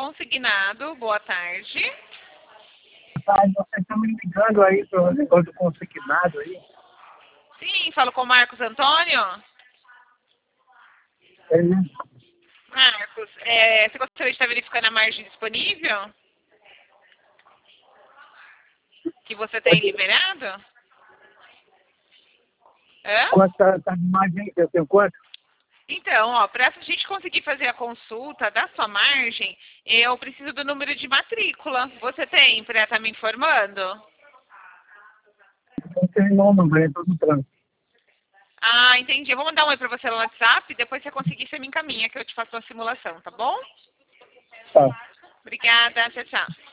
Consignado, boa tarde. Você está me ligando aí para o negócio do consignado aí? Sim, falo com o Marcos Antônio. É mesmo? Marcos, você gostaria de estar verificando a margem disponível? Que você tem liberado? Hã? Quanto tá de margem? Eu tenho quanto? Então, ó, para a gente conseguir fazer a consulta da sua margem, eu preciso do número de matrícula. Você tem para estar me informando? Eu tenho nome, mas eu tô no trânsito. Ah, entendi. Eu vou mandar um oi para você no WhatsApp, depois você conseguir, você me encaminha, que eu te faço uma simulação, tá bom? Tá. Obrigada, tchau, tchau.